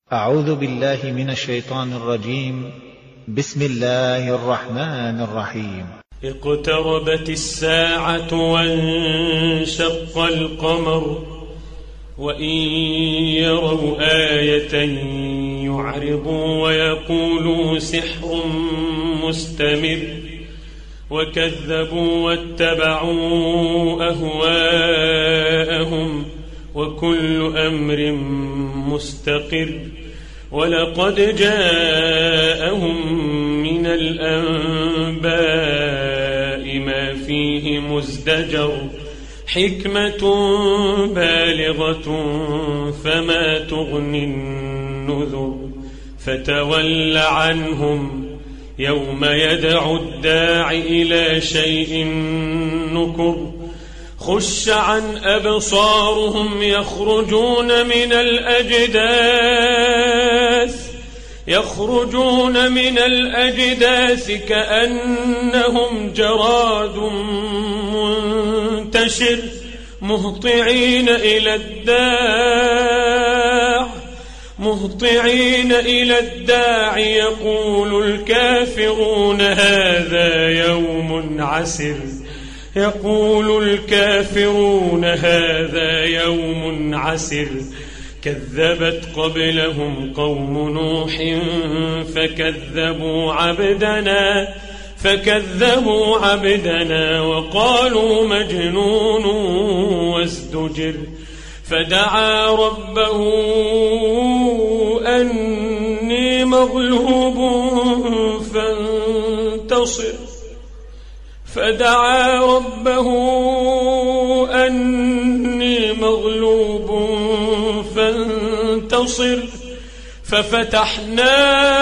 أعوذ بالله من الشيطان الرجيم. بسم الله الرحمن الرحيم. اقتربت الساعة وانشق القمر وإن يروا آية يعرضوا ويقولوا سحر مستمر وكذبوا واتبعوا أهواءهم وكل أمر مستقر ولقد جاءهم من الأنباء ما فيه مزدجر حكمة بالغة فما تغني النذر فتول عنهم يوم يدعو الداع إلى شيء نكر خش عن أبصارهم يخرجون من الأجداث كأنهم جراد منتشر مهطعين إلى الداع يقول الكافرون هذا يوم عسر كذبت قبلهم قوم نوح فكذبوا عبدنا وقالوا مجنون وازدجر فدعا ربه أني مغلوب فانتصر ففتحنا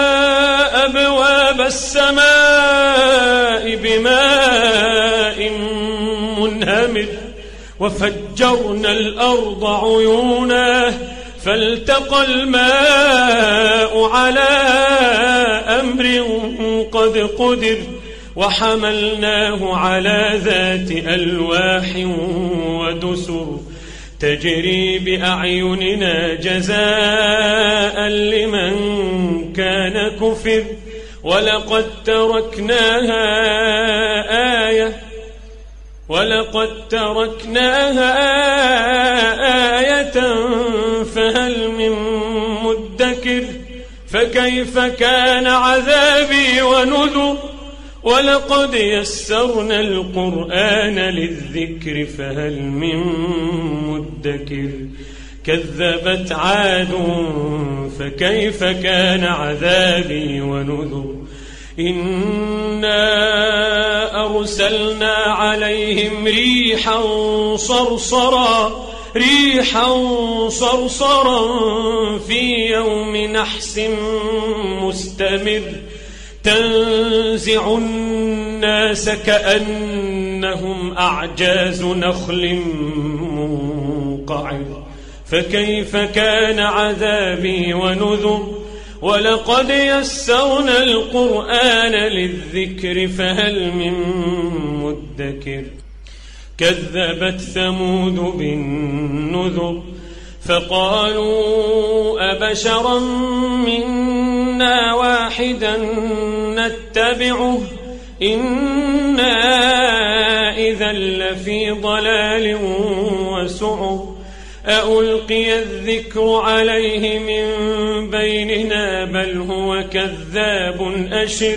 أبواب السماء بماء منهمر وفجرنا الأرض عيونا فالتقى الماء على أمر قد قدر وحملناه على ذات ألواح ودسر تجري بأعيننا جزاء لمن كان كفر ولقد تركناها آية فهل من مدكر فكيف كان عذابي ونذر ولقد يسرنا القرآن للذكر فهل من مدكر كذبت عاد فكيف كان عذابي ونذر إنا أرسلنا عليهم ريحا صرصرا في يوم نحس مستمر تنزع الناس كأنهم أعجاز نخل منقعر فكيف كان عذابي ونذر ولقد يسرنا القرآن للذكر فهل من مدكر كذبت ثمود بالنذر فقالوا أبشرا منا واحدا نتبعه إنا إذا لفي ضلال وسعر ألقي الذكر عليه من بيننا بل هو كذاب أشر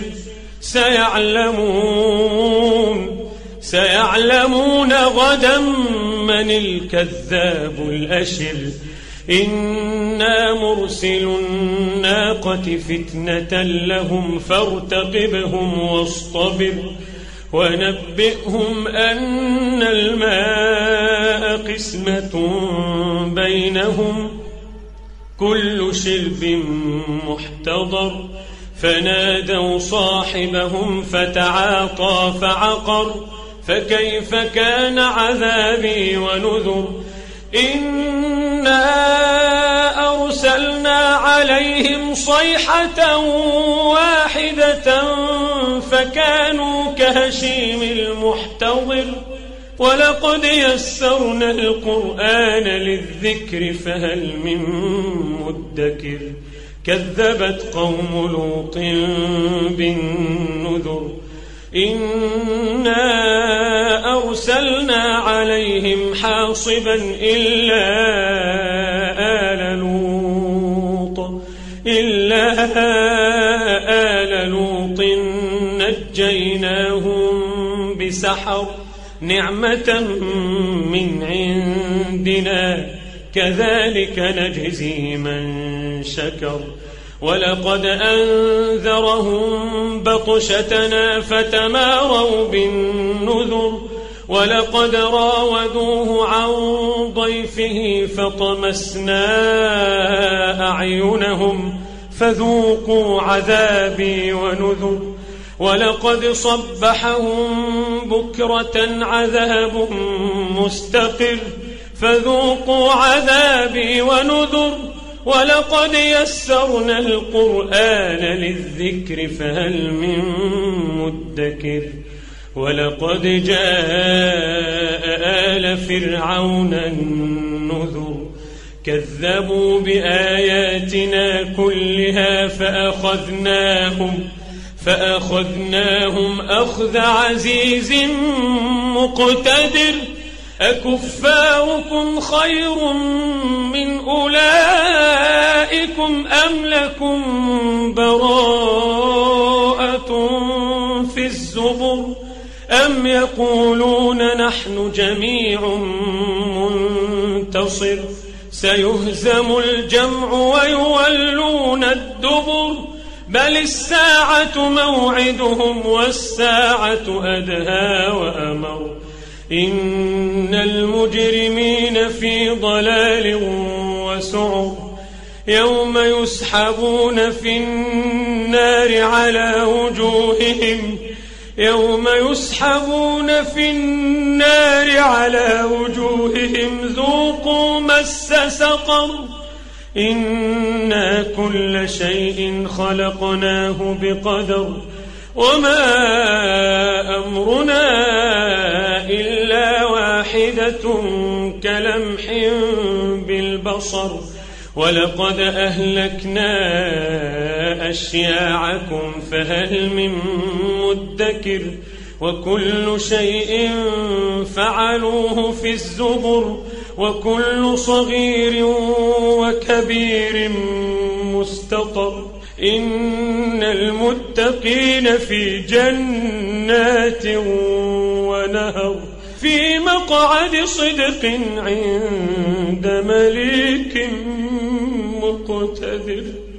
سيعلمون غدا من الكذاب الأشر إنا مرسل الناقة فتنة لهم فارتقبهم واصطبر ونبئهم أن الماء قسمة بينهم كل شرب محتضر فنادوا صاحبهم فتعاطى فعقر فكيف كان عذابي ونذر إنا أرسلنا عليهم صيحة واحدة فكانوا كهشيم المحتضر ولقد يسرنا القرآن للذكر فهل من مدكر كذبت قوم لوط بالنذر إنا أرسلنا عليهم حاصبا إلا آل لوط نجيناهم بسحر نعمة من عندنا كذلك نجزي من شكر ولقد أنذرهم بطشتنا فتماروا بالنذر ولقد راودوه عن ضيفه فطمسنا أعينهم فذوقوا عذابي ونذر ولقد صبحهم بكرة عذاب مستقر فذوقوا عذابي ونذر ولقد يسرنا القرآن للذكر فهل من مدكر ولقد جاء آل فرعون النذر كذبوا بآياتنا كلها فأخذناهم أخذ عزيز مقتدر أكفاركم خير من أولئكم أم لكم براءة في الزبر أم يقولون نحن جميع منتصر سيهزم الجمع ويولون الدبر بل الساعة موعدهم والساعة أدهى وأمر إن المجرمين في ضلال وسعر يوم يسحبون في النار على وجوههم ذوقوا مس سقر إنا كل شيء خلقناه بقدر وما أمرنا إلا واحدة كلمح بالبصر ولقد أهلكنا أشياعكم فهل من مدكر وكل شيء فعلوه في الزبر وكل صغير وكبير مستطر إن المتقين في جنات ونهر في مقعد صدق عند مليك مقتدر.